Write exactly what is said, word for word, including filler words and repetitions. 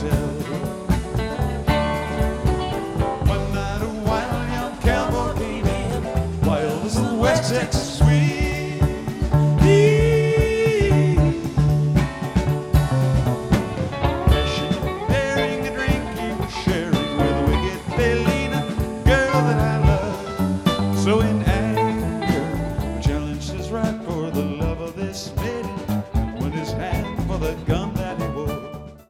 hotel. One night a wild young cowboy came in, wild as the West Texas wind.